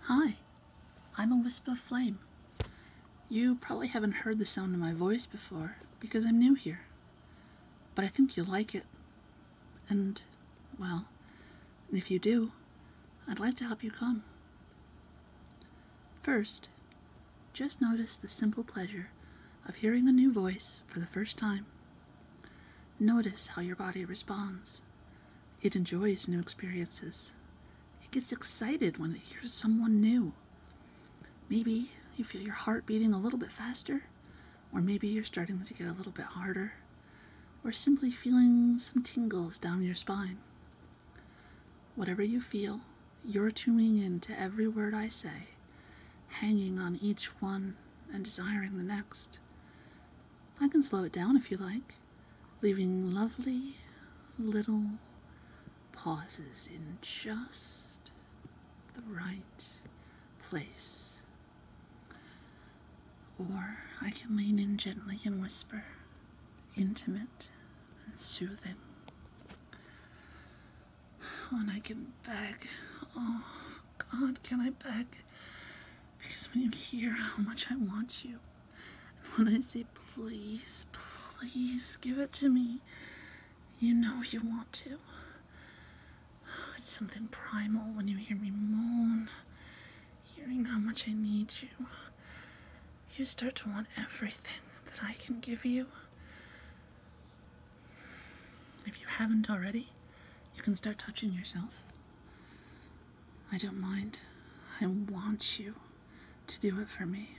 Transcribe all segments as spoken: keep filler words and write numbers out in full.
Hi, I'm a wisp of flame. You probably haven't heard the sound of my voice before because I'm new here. But I think you'll like it. And, well, if you do, I'd like to help you come. First, just notice the simple pleasure of hearing a new voice for the first time. Notice how your body responds. It enjoys new experiences. It gets excited when it hears someone new. Maybe you feel your heart beating a little bit faster, or maybe you're starting to get a little bit harder, or simply feeling some tingles down your spine. Whatever you feel, you're tuning in to every word I say, hanging on each one and desiring the next. I can slow it down if you like, leaving lovely little pauses in just the right place. Or I can lean in gently and whisper, intimate and soothing. And I can beg, oh God, can I beg? Because when you hear how much I want you, and when I say please, please give it to me, you know you want to. It's something primal when you hear me moan, hearing how much I need you. You start to want everything that I can give you. If you haven't already, you can start touching yourself. I don't mind. I want you to do it for me.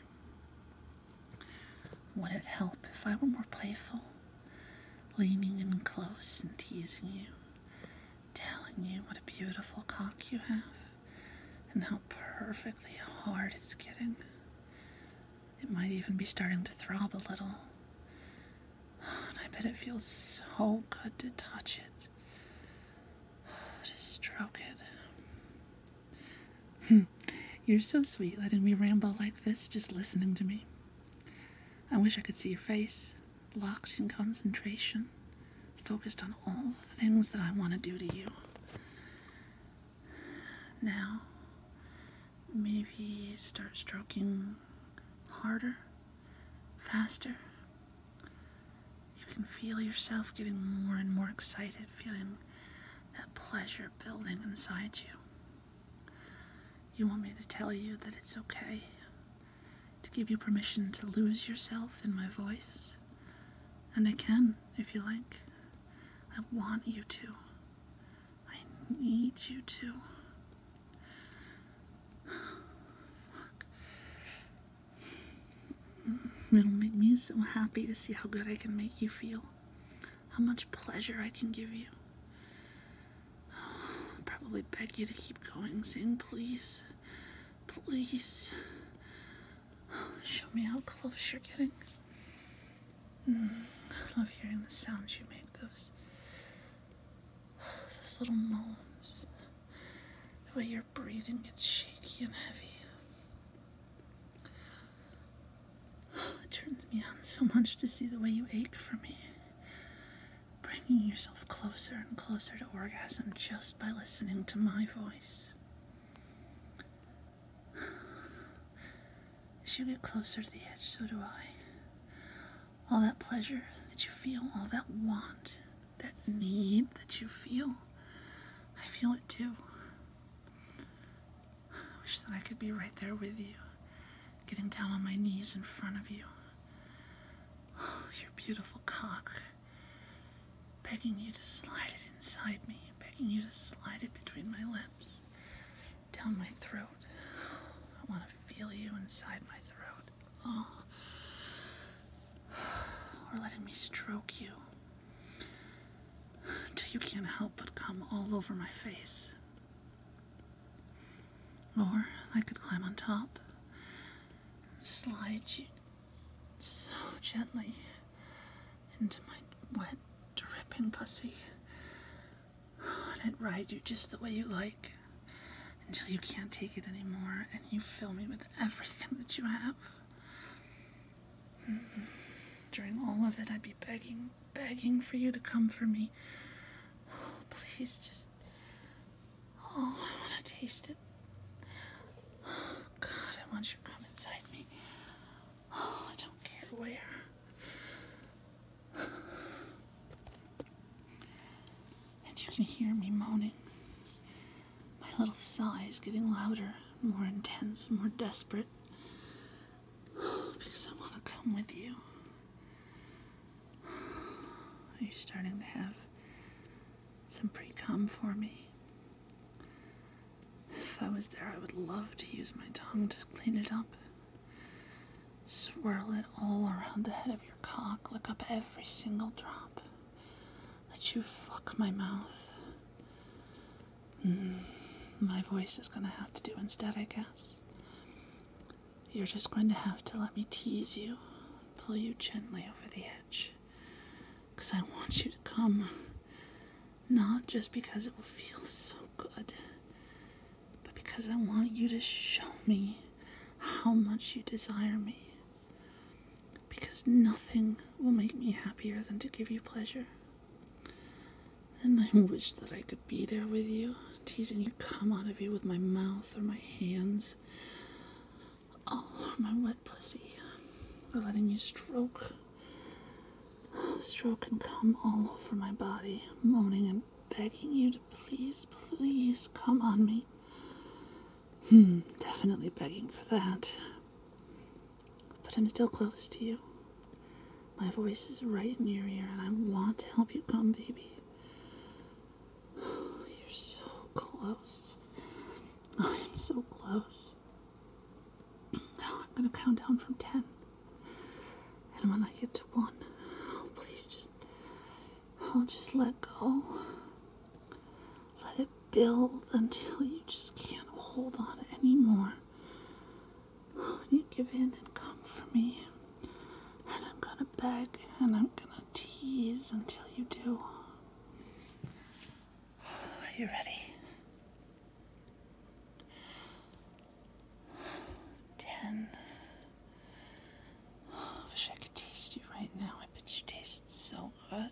Would it help if I were more playful, leaning in close and teasing you, telling you what a beautiful cock you have, and how perfectly hard it's getting? It might even be starting to throb a little. And I bet it feels so good to touch it, to stroke it. You're so sweet letting me ramble like this, just listening to me. I wish I could see your face, locked in concentration, focused on all the things that I want to do to you. Now, maybe start stroking harder, faster. You can feel yourself getting more and more excited, feeling that pleasure building inside you. You want me to tell you that it's okay, to give you permission to lose yourself in my voice? And I can, if you like. I want you to. I need you to. Fuck. It'll make me so happy to see how good I can make you feel, how much pleasure I can give you. I'll probably beg you to keep going, saying please, please. Show me how close you're getting. Mm, I love hearing the sounds you make, those, those little moans. The way your breathing gets shaky and heavy. It turns me on so much to see the way you ache for me, bringing yourself closer and closer to orgasm just by listening to my voice. As you get closer to the edge, so do I. All that pleasure that you feel, all that want, that need that you feel, I feel it too. I wish that I could be right there with you, getting down on my knees in front of you. Oh, your beautiful cock, begging you to slide it inside me, begging you to slide it between my lips, down my throat. I want to feel you inside my throat. Oh. Or letting me stroke you till you can't help but come all over my face. Or I could climb on top and slide you so gently into my wet, dripping pussy. And I'd ride you just the way you like, until you can't take it anymore and you fill me with everything that you have. Mm-hmm. During all of it, I'd be begging, begging for you to come for me. Oh, please, just... Oh, I want to taste it. want you to come inside me. Oh, I don't care where. And you can hear me moaning. My little sighs getting louder, more intense, more desperate. Because I want to come with you. Are you starting to have some pre-cum for me? If I was there, I would love to use my tongue to clean it up. Swirl it all around the head of your cock, lick up every single drop. Let you fuck my mouth. Mm, my voice is gonna have to do instead, I guess. You're just going to have to let me tease you, pull you gently over the edge. Because I want you to come. Not just because it will feel so good, but because I want you to show me how much you desire me. Because nothing will make me happier than to give you pleasure. And I wish that I could be there with you, teasing you come out of you with my mouth or my hands. Oh, or my wet pussy. Or letting you stroke. Stroke and come all over my body, moaning and begging you to please, please come on me. Hmm, definitely begging for that. But I'm still close to you. My voice is right in your ear, and I want to help you come, baby. You're so close. I am so close. Now I'm gonna count down from ten. And when I get to one, oh, please just, oh, just let go. Let it build until you just can't hold on anymore. Oh, and you give in and come for me. And I'm gonna beg and I'm gonna tease until you do. Are you ready? Ten. Oh, I wish I could taste you right now. I bet you taste so good.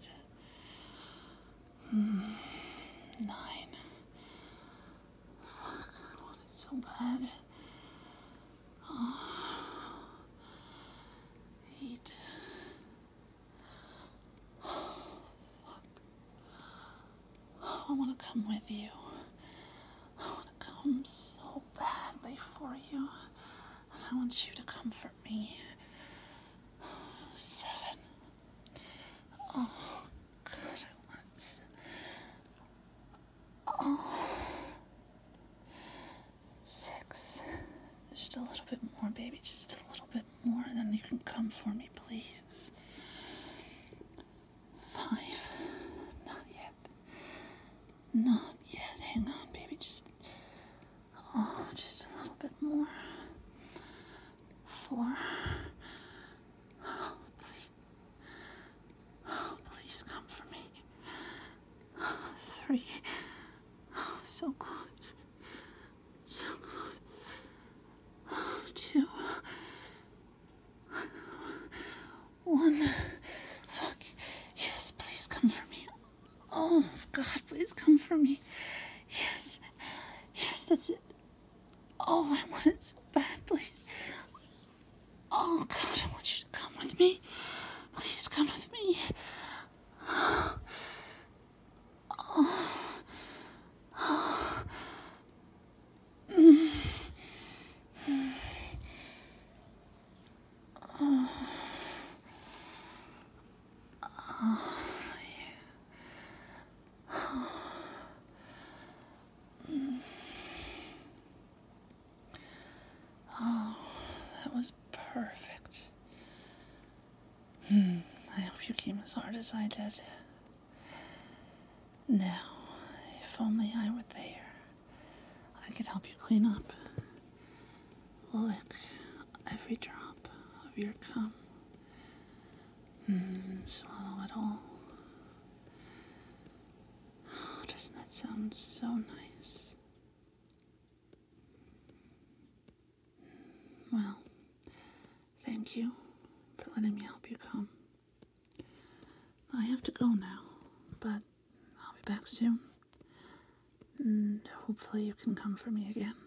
Hmm. Nine. Fuck, I want it so bad. Oh. Eight. Oh, fuck. Oh, I want to come with you. I want to come so badly for you. And I want you to comfort me. Seven. Oh, God, I want it. So... Oh. Six. Just a little bit more, baby. Just a little bit more, and then you can come for me, please. Five. Not yet. Not yet. Hang on, baby. Just, oh, just a little bit more. Four. Oh, please. Oh, please come for me. Three. Oh, so close. So close. Oh, two. One. Fuck. Yes, please come for me. Oh, God, please come for me. Yes. Yes, that's it. Oh, I want it so bad, please. Oh, God, I want you to come with me. Please come with me. Oh. Oh. Mm. Oh. Oh, yeah. Oh. Mm. Oh, that was perfect. Hmm. I hope you came as hard as I did. Now, if only I were there, I could help you clean up. Lick every drop of your cum. Mm, swallow it all. Oh, doesn't that sound so nice? Well, thank you for letting me help you come. I have to go now, but I'll be back soon. And hopefully you can come for me again.